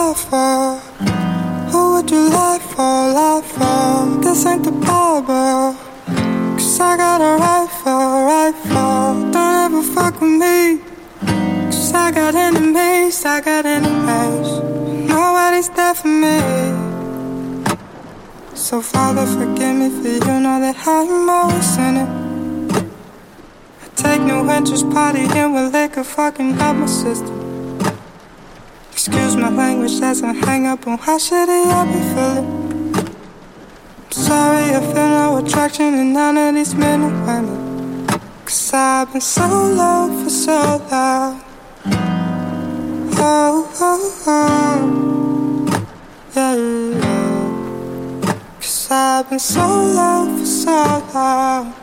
lie for? Who would you lie for, lie for? This ain't the Bible. Cause I got a rifle. Don't ever fuck with me. Cause I got enemies. Nobody's there for me. So Father, forgive me for you know that I'm always in it. I take no interest partying with liquor, fucking up my system. Excuse my language as I hang up on how shitty I be feeling. I'm sorry I feel no attraction in none of these men and women. Cause I've been so low for so long. Yeah. Cause I've been so low for so long.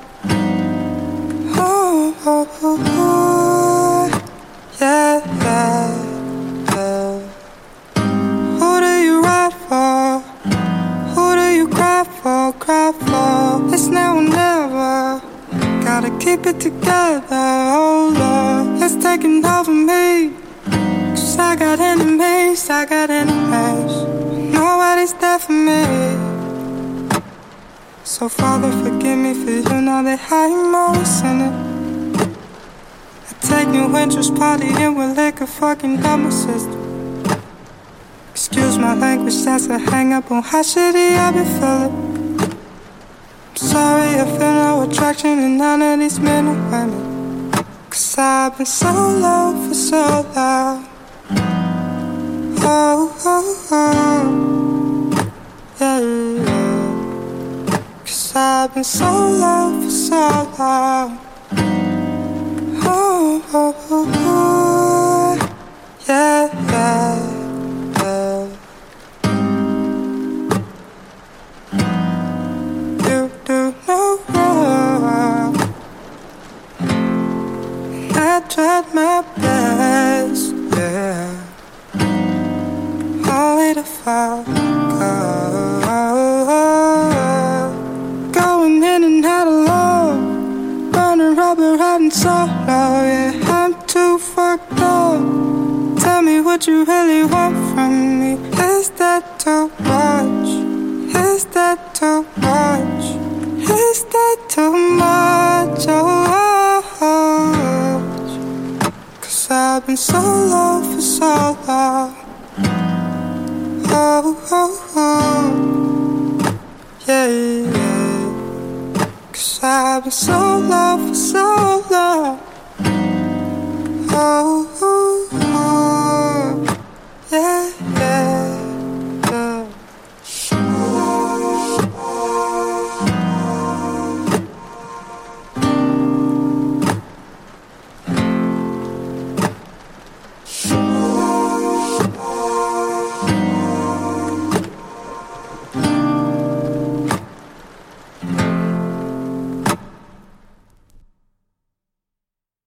Yeah. Who do you ride for? Who do you cry for? It's now or never. Gotta keep it together, oh Lord. It's taking over me. Cause I got enemies. Nobody's there for me. So Father, forgive me for you know that I'm always in it. I take new interest partying with liquor, fucking up my system. Excuse my language as I hang up on how shitty I be feeling. I'm sorry I feel no attraction in none of these men and women. Cause I've been so low for so long. Yeah. Cause I've been so low for so long. Yeah. You do no wrong. I tried my best, yeah. Only to fall. Going in and out alone, burning rubber, riding solo, yeah. I'm too fucked up. Tell me what you really want from me. Is that too much? Is that too much? Is that too much? Cause I've been so low for so long. Yeah. Cause I've been so low for so long.